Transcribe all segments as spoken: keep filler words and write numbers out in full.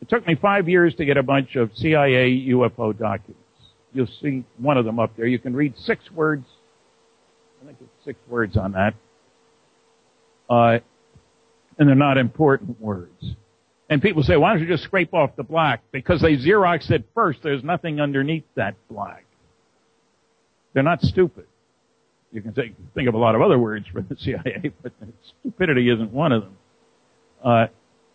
It took me five years to get a bunch of C I A U F O documents. You'll see one of them up there. You can read six words. I think it's six words on that. Uh, and they're not important words. And people say, why don't you just scrape off the black? Because they Xeroxed it first. There's nothing underneath that black. They're not stupid. You can think, think of a lot of other words for the C I A, but stupidity isn't one of them. Uh,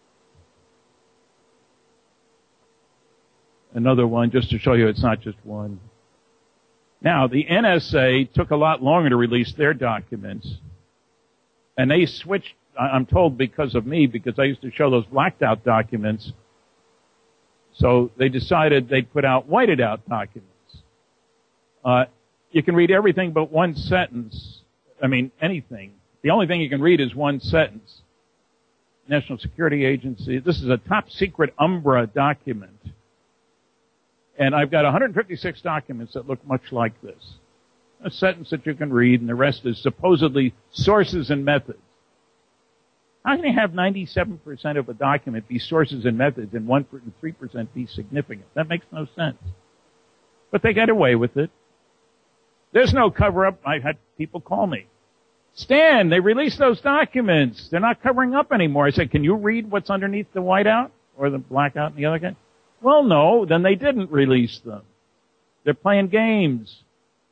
another one, just to show you it's not just one. Now, the N S A took a lot longer to release their documents, and they switched, I'm told because of me, because I used to show those blacked out documents, so they decided they'd put out whited out documents. Uh, you can read everything but one sentence. I mean, anything. The only thing you can read is one sentence. National Security Agency, this is a top secret Umbra document. And I've got one hundred fifty-six documents that look much like this. A sentence that you can read, and the rest is supposedly sources and methods. How can you have ninety-seven percent of a document be sources and methods and one and three percent be significant? That makes no sense. But they get away with it. There's no cover-up. I've had people call me. Stan, they released those documents. They're not covering up anymore. I said, can you read what's underneath the whiteout or the blackout in the other guy? Well, no, then they didn't release them. They're playing games.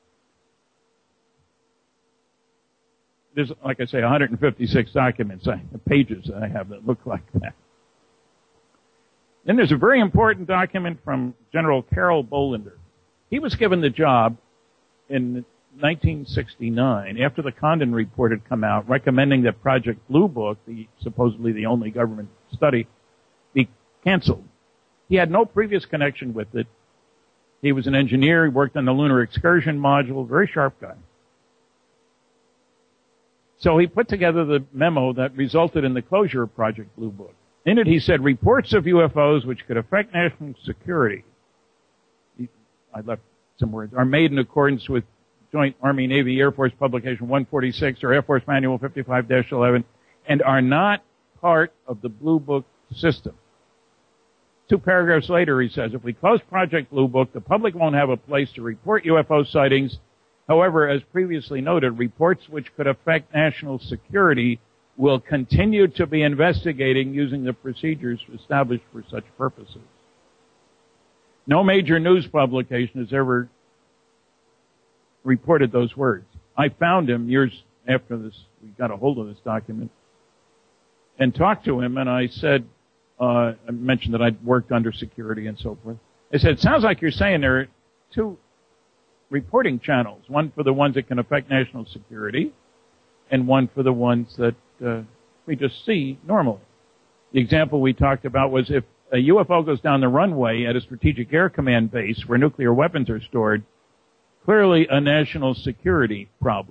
There's, like I say, one hundred fifty-six documents, I, pages that I have that look like that. Then there's a very important document from General Carol Bolender. He was given the job in nineteen sixty-nine, after the Condon report had come out, recommending that Project Blue Book, the supposedly the only government study, be canceled. He had no previous connection with it. He was an engineer. He worked on the lunar excursion module. Very sharp guy. So he put together the memo that resulted in the closure of Project Blue Book. In it, he said, reports of U F Os which could affect national security, I left some words, are made in accordance with Joint Army, Navy, Air Force Publication one forty-six or Air Force Manual fifty-five dash eleven and are not part of the Blue Book system. Two paragraphs later, he says, if we close Project Blue Book, the public won't have a place to report U F O sightings. However, as previously noted, reports which could affect national security will continue to be investigating using the procedures established for such purposes. No major news publication has ever reported those words. I found him years after this, we got a hold of this document, and talked to him, and I said, uh, I mentioned that I'd worked under security and so forth. I said, it sounds like you're saying there are two reporting channels, one for the ones that can affect national security, and one for the ones that uh, we just see normally. The example we talked about was if a U F O goes down the runway at a Strategic Air Command base where nuclear weapons are stored, clearly a national security problem.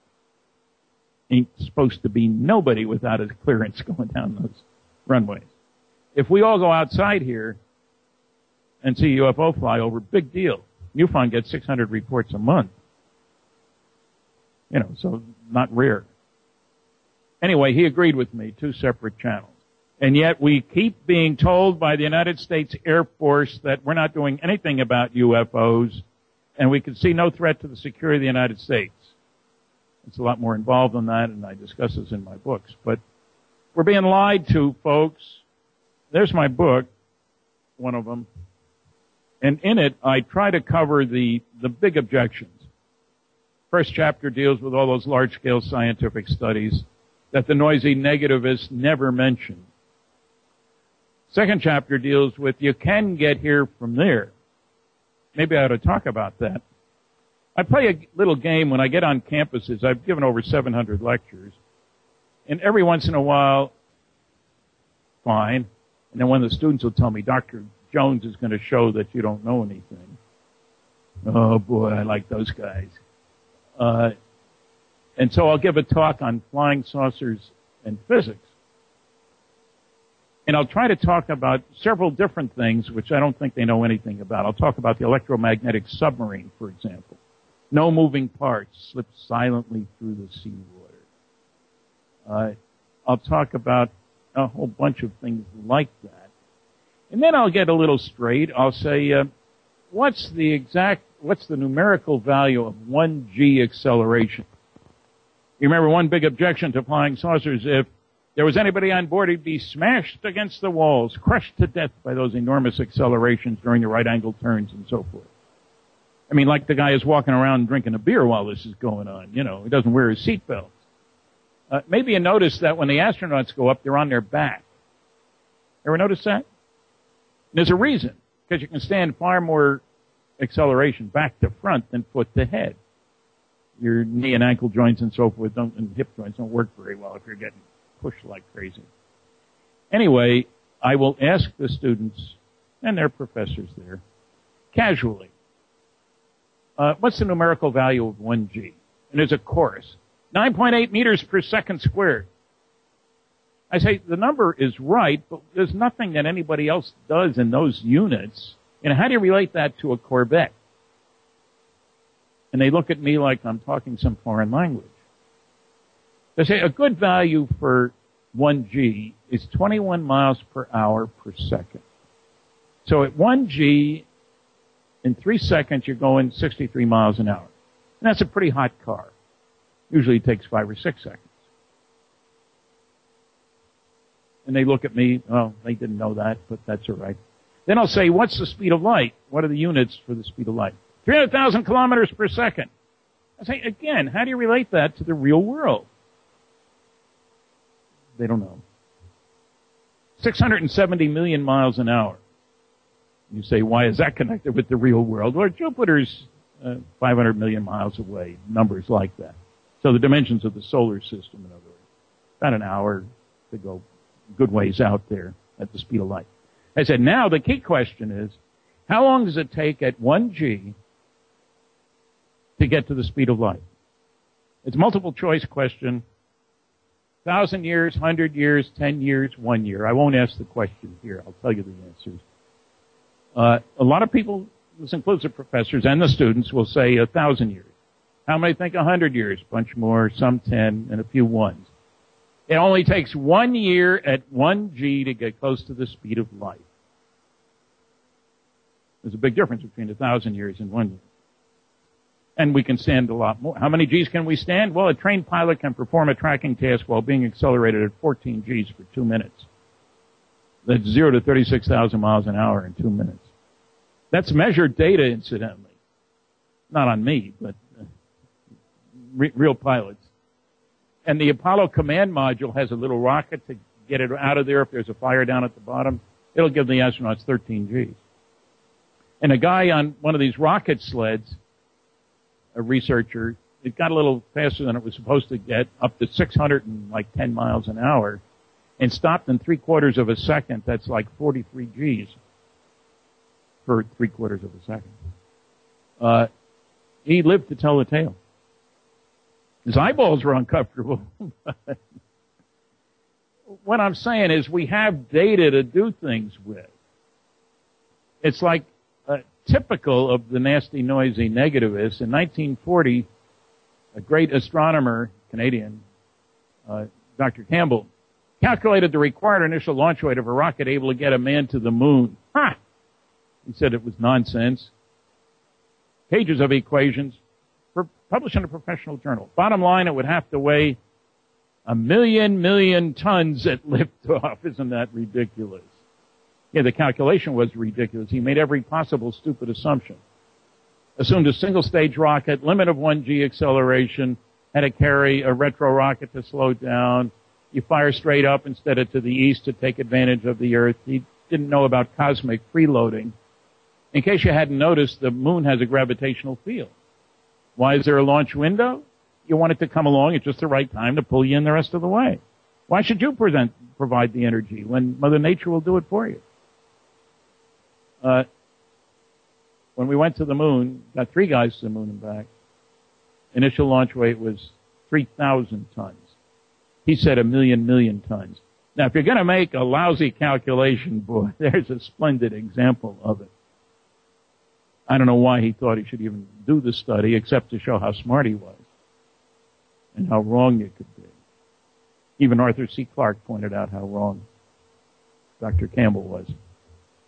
Ain't supposed to be nobody without a clearance going down those runways. If we all go outside here and see a U F O fly over, big deal. MUFON gets six hundred reports a month. You know, so not rare. Anyway, he agreed with me, two separate channels. And yet we keep being told by the United States Air Force that we're not doing anything about U F Os, and we can see no threat to the security of the United States. It's a lot more involved than that, and I discuss this in my books. But we're being lied to, folks. There's my book, one of them. And in it, I try to cover the, the big objections. First chapter deals with all those large-scale scientific studies that the noisy negativists never mention. Second chapter deals with you can get here from there. Maybe I ought to talk about that. I play a little game when I get on campuses. I've given over seven hundred lectures. And every once in a while, fine. And then one of the students will tell me, Doctor Jones is going to show that you don't know anything. Oh, boy, I like those guys. Uh, and so I'll give a talk on flying saucers and physics. And I'll try to talk about several different things which I don't think they know anything about. I'll talk about the electromagnetic submarine, for example. No moving parts, slip silently through the seawater. Uh, I'll talk about a whole bunch of things like that. And then I'll get a little straight. I'll say, uh, what's the exact, what's the numerical value of one G acceleration? You remember one big objection to flying saucers, if there was anybody on board, he'd be smashed against the walls, crushed to death by those enormous accelerations during the right angle turns and so forth. I mean, like the guy is walking around drinking a beer while this is going on. You know, he doesn't wear his seatbelt. Uh, maybe you notice that when the astronauts go up, they're on their back. Ever notice that? There's a reason, because you can stand far more acceleration back to front than foot to head. Your knee and ankle joints and so forth don't, and hip joints don't work very well if you're getting pushed like crazy. Anyway, I will ask the students and their professors there, casually, uh, what's the numerical value of one G? And there's a chorus. nine point eight meters per second squared. I say the number is right, but there's nothing that anybody else does in those units. And how do you relate that to a Corvette? And they look at me like I'm talking some foreign language. They say a good value for one G is twenty-one miles per hour per second. So at one G, in three seconds, you're going sixty-three miles an hour. And that's a pretty hot car. Usually it takes five or six seconds. And they look at me, oh, they didn't know that, but that's all right. Then I'll say, what's the speed of light? What are the units for the speed of light? three hundred thousand kilometers per second. I say, again, how do you relate that to the real world? They don't know. six hundred seventy million miles an hour. You say, why is that connected with the real world? Well, Jupiter's uh, five hundred million miles away, numbers like that. So the dimensions of the solar system, in other words. About an hour to go good ways out there at the speed of light. I said, now the key question is, how long does it take at one G to get to the speed of light? It's a multiple choice question. Thousand years, hundred years, ten years, one year. I won't ask the question here. I'll tell you the answers. Uh, a lot of people, this includes the professors and the students, will say a thousand years. How many think a hundred years? Bunch more, some ten, and a few ones. It only takes one year at one G to get close to the speed of light. There's a big difference between a thousand years and one year. And we can stand a lot more. How many Gs can we stand? Well, a trained pilot can perform a tracking task while being accelerated at fourteen Gs for two minutes. That's zero to thirty-six thousand miles an hour in two minutes. That's measured data, incidentally. Not on me, but uh, re- real pilots. And the Apollo command module has a little rocket to get it out of there if there's a fire down at the bottom. It'll give the astronauts thirteen Gs. And a guy on one of these rocket sleds, a researcher, it got a little faster than it was supposed to get, up to six hundred ten miles an hour, and stopped in three quarters of a second. That's like forty-three Gs for three quarters of a second. Uh, he lived to tell the tale. His eyeballs were uncomfortable. What I'm saying is we have data to do things with. It's like uh, typical of the nasty, noisy negativists. In nineteen forty, a great astronomer, Canadian, uh, Doctor Campbell, calculated the required initial launch weight of a rocket able to get a man to the moon. Ha! He said it was nonsense. Pages of equations. Published in a professional journal. Bottom line, it would have to weigh a million, million tons at liftoff. Isn't that ridiculous? Yeah, the calculation was ridiculous. He made every possible stupid assumption. Assumed a single-stage rocket, limit of one G acceleration, had to carry a retro rocket to slow down. You fire straight up instead of to the east to take advantage of the Earth. He didn't know about cosmic freeloading. In case you hadn't noticed, the moon has a gravitational field. Why is there a launch window? You want it to come along at just the right time to pull you in the rest of the way. Why should you present, provide the energy when Mother Nature will do it for you? Uh, when we went to the moon, got three guys to the moon and back, initial launch weight was three thousand tons. He said a million, million tons. Now, if you're going to make a lousy calculation, boy, there's a splendid example of it. I don't know why he thought he should even do the study except to show how smart he was and how wrong it could be. Even Arthur C. Clarke pointed out how wrong Doctor Campbell was.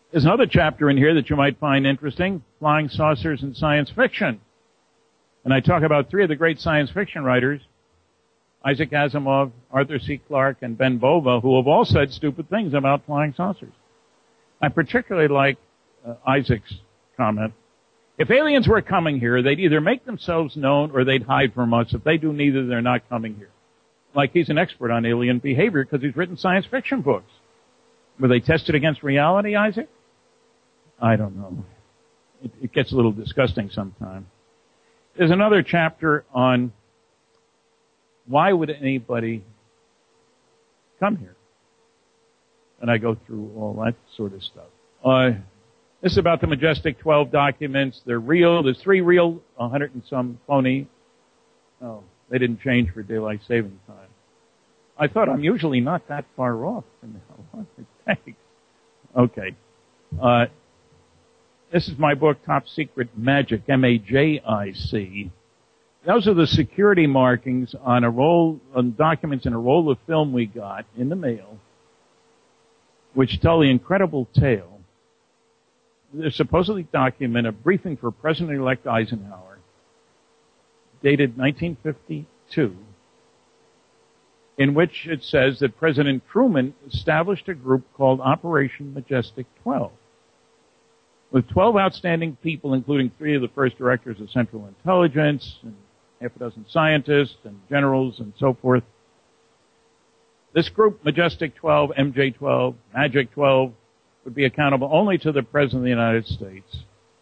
There's another chapter in here that you might find interesting, flying saucers in science fiction. And I talk about three of the great science fiction writers, Isaac Asimov, Arthur C. Clarke, and Ben Bova, who have all said stupid things about flying saucers. I particularly like uh, Isaac's comment. If aliens were coming here, they'd either make themselves known or they'd hide from us. If they do neither, they're not coming here. Like he's an expert on alien behavior because he's written science fiction books. Were they tested against reality, Isaac? I don't know. It, it gets a little disgusting sometimes. There's another chapter on why would anybody come here? And I go through all that sort of stuff. Uh, this is about the Majestic twelve documents. They're real. There's three real, a hundred and some phony. Oh, they didn't change for daylight saving time. I thought I'm usually not that far off from how long it takes. Okay. Uh, this is my book, Top Secret Magic, M A J I C. Those are the security markings on a roll, on documents in a roll of film we got in the mail, which tell the incredible tale. They supposedly document a briefing for President-elect Eisenhower, dated nineteen fifty-two, in which it says that President Truman established a group called Operation Majestic twelve, with twelve outstanding people, including three of the first directors of Central Intelligence, and half a dozen scientists and generals and so forth. This group, Majestic twelve, M J twelve, Magic twelve, would be accountable only to the President of the United States.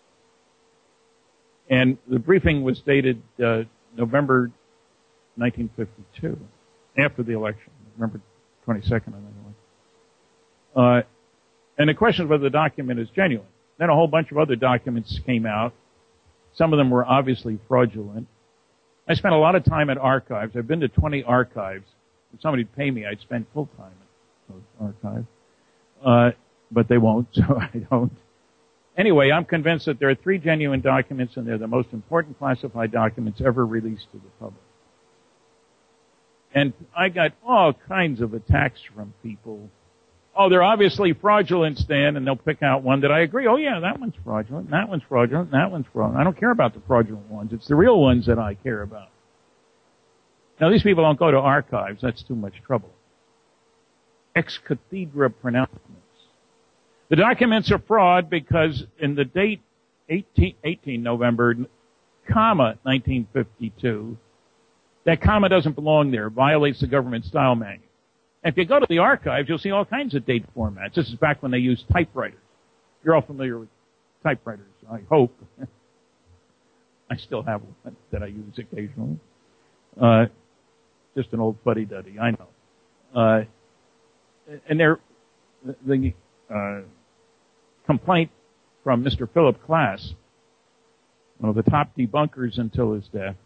And the briefing was dated uh, November nineteen fifty-two, after the election, November twenty-second, I think. Uh, and the question is whether the document is genuine. Then a whole bunch of other documents came out. Some of them were obviously fraudulent. I spent a lot of time at archives. I've been to twenty archives. If somebody'd pay me, I'd spend full time at those archives. Uh, but they won't, so I don't. Anyway, I'm convinced that there are three genuine documents, and they're the most important classified documents ever released to the public. And I got all kinds of attacks from people. Oh, they're obviously fraudulent, Stan, and they'll pick out one that I agree. Oh, yeah, that one's fraudulent, and that one's fraudulent, and that one's fraudulent. I don't care about the fraudulent ones. It's the real ones that I care about. Now, these people don't go to archives. That's too much trouble. Ex cathedra pronouncements. The documents are fraud because in the date eighteen, eighteen November, comma, nineteen fifty-two, that comma doesn't belong there. It violates the government style manual. And if you go to the archives, you'll see all kinds of date formats. This is back when they used typewriters. You're all familiar with typewriters, I hope. I still have one that I use occasionally. Uh, just an old fuddy-duddy, I know. Uh, and they're, the uh, complaint from Mister Philip Klass, one of the top debunkers until his death,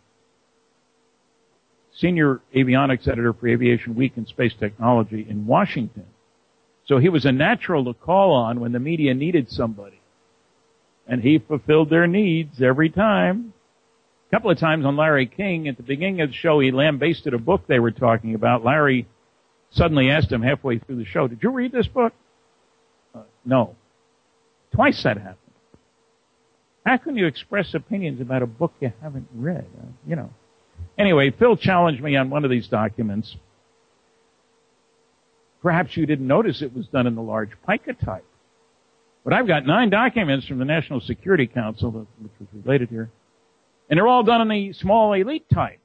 senior avionics editor for Aviation Week and Space Technology in Washington. So he was a natural to call on when the media needed somebody. And he fulfilled their needs every time. A couple of times on Larry King, at the beginning of the show, he lambasted a book they were talking about. Larry suddenly asked him halfway through the show, did you read this book? Uh, no. Twice that happened. How can you express opinions about a book you haven't read? Uh, you know. Anyway, Phil challenged me on one of these documents. Perhaps you didn't notice it was done in the large pica type. But I've got nine documents from the National Security Council, which was related here, and they're all done in the small elite type.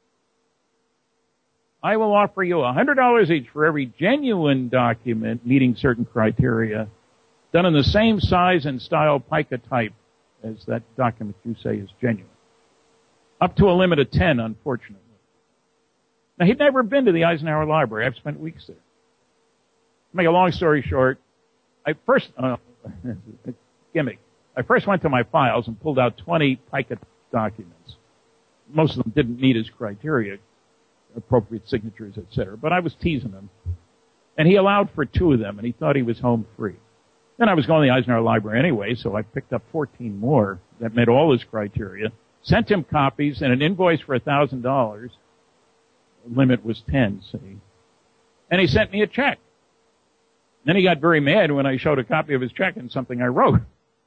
I will offer you one hundred dollars each for every genuine document meeting certain criteria, done in the same size and style pica type as that document you say is genuine. Up to a limit of ten, unfortunately. Now, he'd never been to the Eisenhower Library. I've spent weeks there. To make a long story short, I first, uh, gimmick. I first went to my files and pulled out twenty pica documents. Most of them didn't meet his criteria, appropriate signatures, et cetera. But I was teasing him. And he allowed for two of them, and he thought he was home free. Then I was going to the Eisenhower Library anyway, so I picked up fourteen more that met all his criteria, sent him copies, and an invoice for one thousand dollars. The limit was ten, see. And he sent me a check. Then he got very mad when I showed a copy of his check and something I wrote.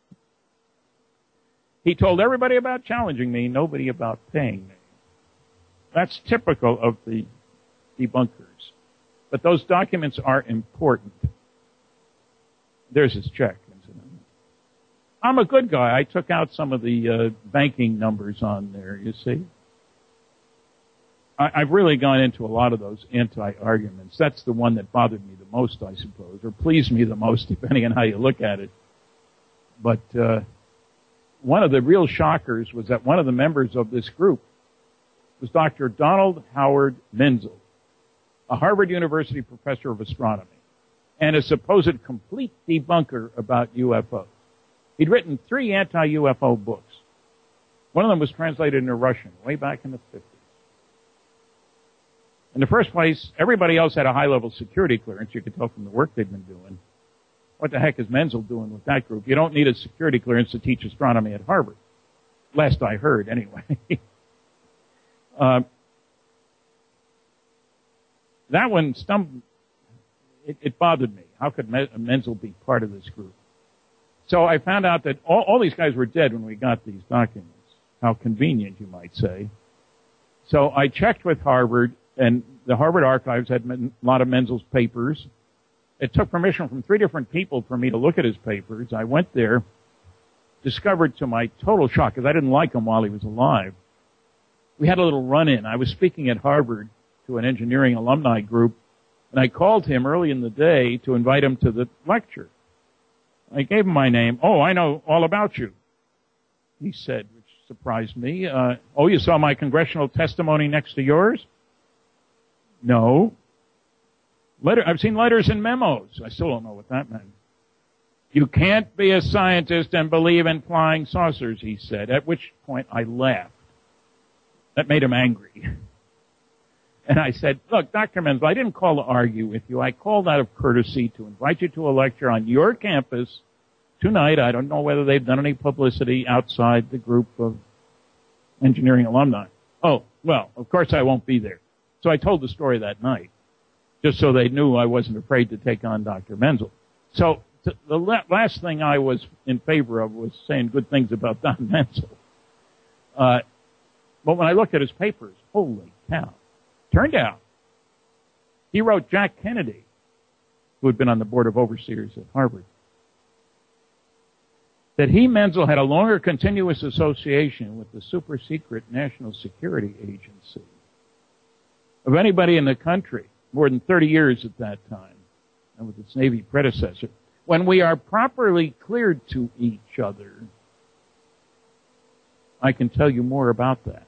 He told everybody about challenging me, nobody about paying me. That's typical of the debunkers. But those documents are important. There's his check, incidentally. I'm a good guy. I took out some of the uh, banking numbers on there, you see. I, I've really gone into a lot of those anti-arguments. That's the one that bothered me the most, I suppose, or pleased me the most, depending on how you look at it. But uh, one of the real shockers was that one of the members of this group was Doctor Donald Howard Menzel, a Harvard University professor of astronomy, and a supposed complete debunker about U F Os. He'd written three anti-U F O books. One of them was translated into Russian way back in the fifties. In the first place, everybody else had a high-level security clearance. You could tell from the work they'd been doing. What the heck is Menzel doing with that group? You don't need a security clearance to teach astronomy at Harvard. Last I heard, anyway. uh, that one stumbled. It, it bothered me. How could Menzel be part of this group? So I found out that all, all these guys were dead when we got these documents. How convenient, you might say. So I checked with Harvard, and the Harvard archives had a lot of Menzel's papers. It took permission from three different people for me to look at his papers. I went there, discovered to my total shock, because I didn't like him while he was alive. We had a little run-in. I was speaking at Harvard to an engineering alumni group, and I called him early in the day to invite him to the lecture. I gave him my name. Oh, I know all about you, he said, which surprised me. Uh, oh, you saw my congressional testimony next to yours? No. Letter, I've seen letters and memos. I still don't know what that meant. You can't be a scientist and believe in flying saucers, he said, at which point I laughed. That made him angry. And I said, look, Doctor Menzel, I didn't call to argue with you. I called out of courtesy to invite you to a lecture on your campus tonight. I don't know whether they've done any publicity outside the group of engineering alumni. Oh, well, of course I won't be there. So I told the story that night, just so they knew I wasn't afraid to take on Doctor Menzel. So t- the la- last thing I was in favor of was saying good things about Don Menzel. Uh, but when I looked at his papers, holy cow. Turned out, he wrote Jack Kennedy, who had been on the board of overseers at Harvard, that he, Menzel, had a longer continuous association with the super-secret National Security Agency of anybody in the country, more than thirty years at that time, and with its Navy predecessor. When we are properly cleared to each other, I can tell you more about that.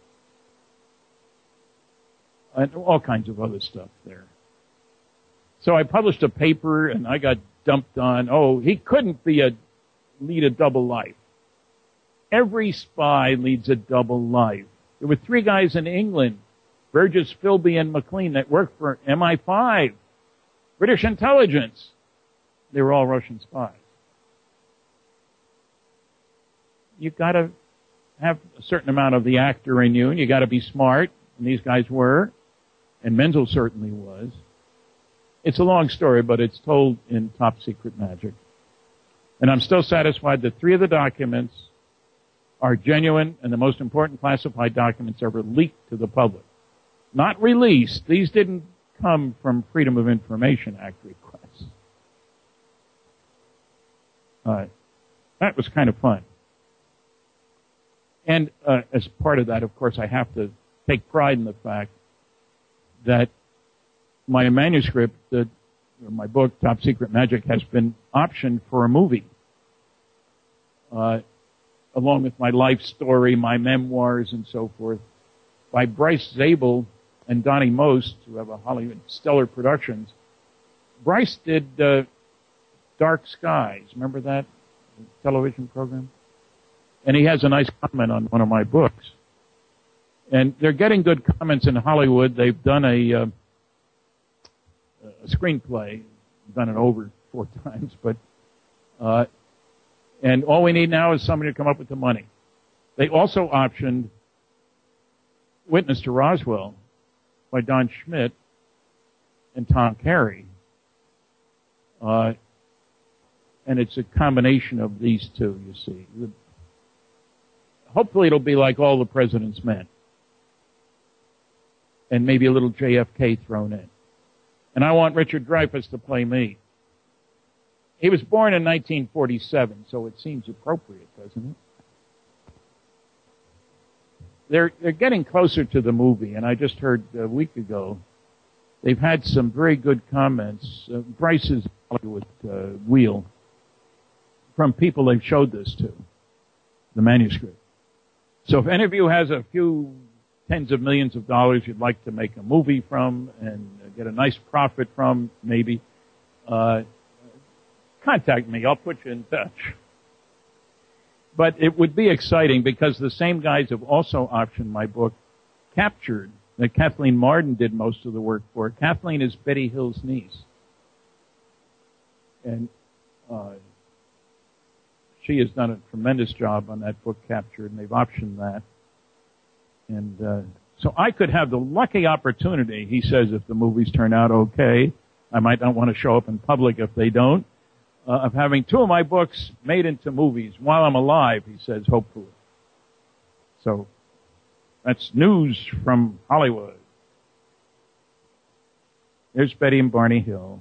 And all kinds of other stuff there. So I published a paper, and I got dumped on, oh, he couldn't be a lead a double life. Every spy leads a double life. There were three guys in England, Burgess, Philby, and McLean, that worked for M I five, British intelligence. They were all Russian spies. You've got to have a certain amount of the actor in you, and you've got to be smart, and these guys were. And Menzel certainly was. It's a long story, but it's told in Top Secret Magic. And I'm still satisfied that three of the documents are genuine and the most important classified documents ever leaked to the public. Not released. These didn't come from Freedom of Information Act requests. Uh, that was kind of fun. And uh, as part of that, of course, I have to take pride in the fact that my manuscript, that, or my book, Top Secret Magic, has been optioned for a movie, uh, along with my life story, my memoirs, and so forth, by Bryce Zabel and Donnie Most, who have a Hollywood Stellar Productions. Bryce did uh, Dark Skies. Remember that television program? And he has a nice comment on one of my books. And they're getting good comments in Hollywood. They've done a, uh, a screenplay, done it over four times, but, uh, and all we need now is somebody to come up with the money. They also optioned Witness to Roswell by Don Schmidt and Tom Carey. Uh, and it's a combination of these two, you see. The, hopefully it'll be like All the President's Men. And maybe a little J F K thrown in. And I want Richard Dreyfuss to play me. He was born in nineteen forty-seven, so it seems appropriate, doesn't it? They're, they're getting closer to the movie, and I just heard a week ago they've had some very good comments. Uh, Bryce's Hollywood uh, Wheel from people they've showed this to, the manuscript. So if any of you has a few tens of millions of dollars you'd like to make a movie from and get a nice profit from, maybe, uh, contact me. I'll put you in touch. But it would be exciting because the same guys have also optioned my book, Captured, that Kathleen Marden did most of the work for. Kathleen is Betty Hill's niece. And uh, she has done a tremendous job on that book, Captured, and they've optioned that. And uh, so I could have the lucky opportunity, he says, if the movies turn out okay. I might not want to show up in public if they don't. Uh, of having two of my books made into movies while I'm alive, he says, hopefully. So that's news from Hollywood. There's Betty and Barney Hill.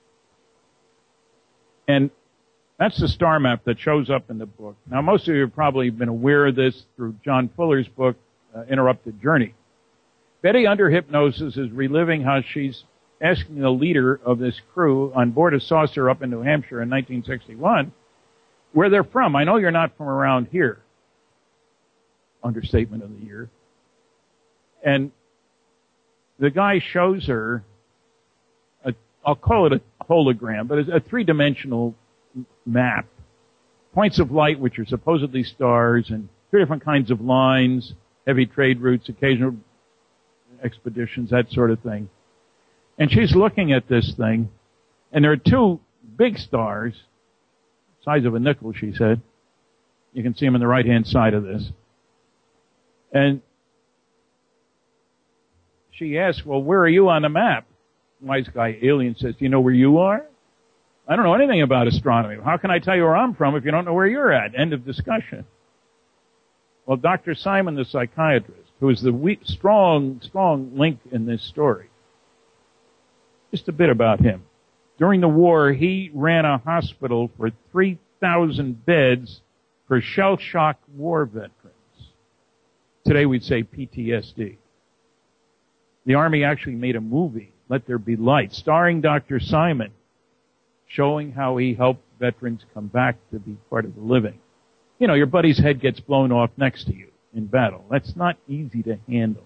And that's the star map that shows up in the book. Now, most of you have probably been aware of this through John Fuller's book, uh, Interrupted Journey. Betty, under hypnosis, is reliving how she's asking the leader of this crew on board a saucer up in New Hampshire in nineteen sixty-one where they're from. I know you're not from around here. Understatement of the year. And the guy shows her, a, I'll call it a hologram, but it's a three-dimensional map. Points of light, which are supposedly stars, and three different kinds of lines, heavy trade routes, occasional expeditions, that sort of thing. And she's looking at this thing, and there are two big stars, size of a nickel, she said. You can see them on the right-hand side of this. And she asks, well, where are you on the map? Wise guy alien says, do you know where you are? I don't know anything about astronomy. How can I tell you where I'm from if you don't know where you're at? End of discussion. Well, Doctor Simon, the psychiatrist, who is the weak, strong, strong link in this story, just a bit about him. During the war, he ran a hospital for three thousand beds for shell-shock war veterans. Today we'd say P T S D. The Army actually made a movie, Let There Be Light, starring Doctor Simon, showing how he helped veterans come back to be part of the living. You know, your buddy's head gets blown off next to you in battle. That's not easy to handle.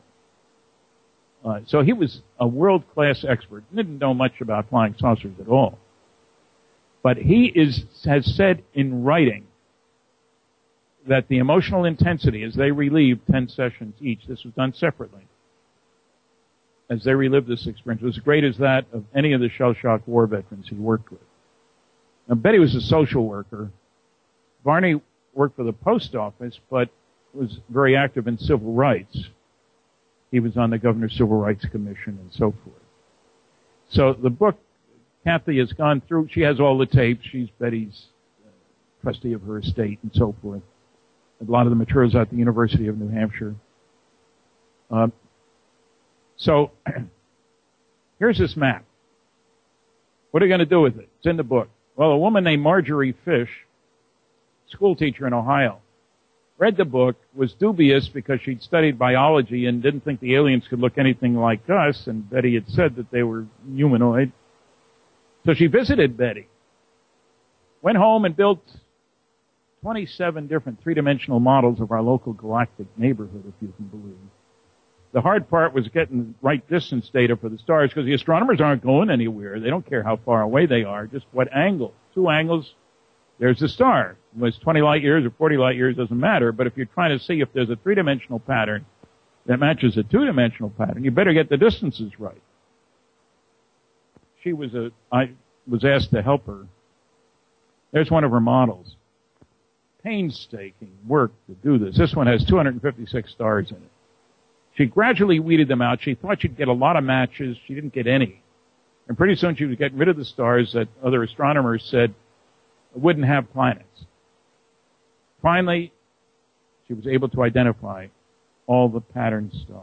Uh, so he was a world-class expert. Didn't know much about flying saucers at all. But he is has said in writing that the emotional intensity as they relieved ten sessions each, this was done separately, as they relived this experience, was as great as that of any of the shell-shock war veterans he worked with. Now, Betty was a social worker. Barney worked for the post office, but was very active in civil rights. He was on the Governor's Civil Rights Commission and so forth. So the book, Kathy has gone through, she has all the tapes. She's Betty's uh, trustee of her estate and so forth. A lot of the materials at the University of New Hampshire. Uh, so here's this map. What are you going to do with it? It's in the book. Well, a woman named Marjorie Fish, school teacher in Ohio, read the book, was dubious because she'd studied biology and didn't think the aliens could look anything like us, and Betty had said that they were humanoid. So she visited Betty, went home and built twenty-seven different three-dimensional models of our local galactic neighborhood, if you can believe. The hard part was getting the right distance data for the stars because the astronomers aren't going anywhere. They don't care how far away they are, just what angle. Two angles, there's the star. Whether it's twenty light years or forty light years doesn't matter, but if you're trying to see if there's a three-dimensional pattern that matches a two-dimensional pattern, you better get the distances right. She was a, I was asked to help her. There's one of her models. Painstaking work to do this. This one has two hundred fifty-six stars in it. She gradually weeded them out. She thought she'd get a lot of matches. She didn't get any. And pretty soon she was getting rid of the stars that other astronomers said wouldn't have planets. Finally, she was able to identify all the pattern stars.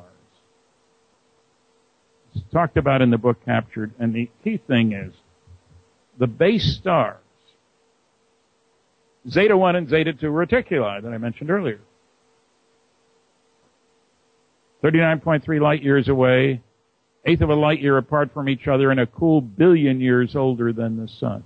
It's talked about in the book Captured, and the key thing is the base stars, Zeta one and Zeta two Reticuli that I mentioned earlier, thirty-nine point three light years away, eighth of a light year apart from each other, and a cool billion years older than the sun.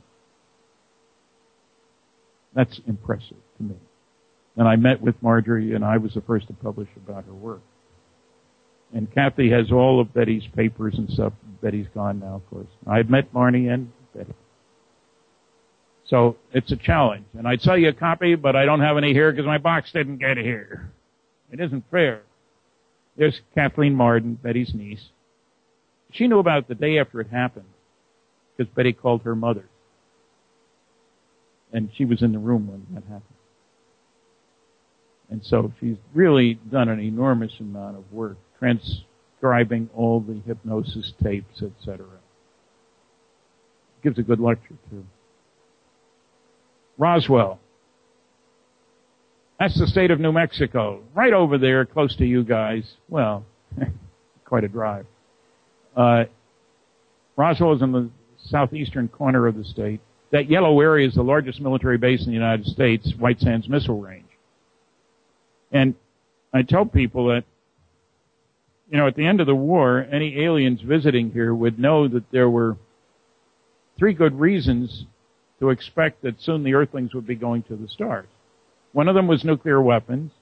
That's impressive to me. And I met with Marjorie, and I was the first to publish about her work. And Kathy has all of Betty's papers and stuff. Betty's gone now, of course. I've met Marnie and Betty. So it's a challenge. And I'd sell you a copy, but I don't have any here because my box didn't get here. It isn't fair. There's Kathleen Marden, Betty's niece. She knew about it the day after it happened because Betty called her mother. And she was in the room when that happened. And so she's really done an enormous amount of work transcribing all the hypnosis tapes, et cetera. Gives a good lecture, too. Roswell. That's the state of New Mexico. Right over there, close to you guys. Well, quite a drive. Uh, Roswell is in the southeastern corner of the state. That yellow area is the largest military base in the United States, White Sands Missile Range. And I tell people that, you know, at the end of the war, any aliens visiting here would know that there were three good reasons to expect that soon the Earthlings would be going to the stars. One of them was nuclear weapons.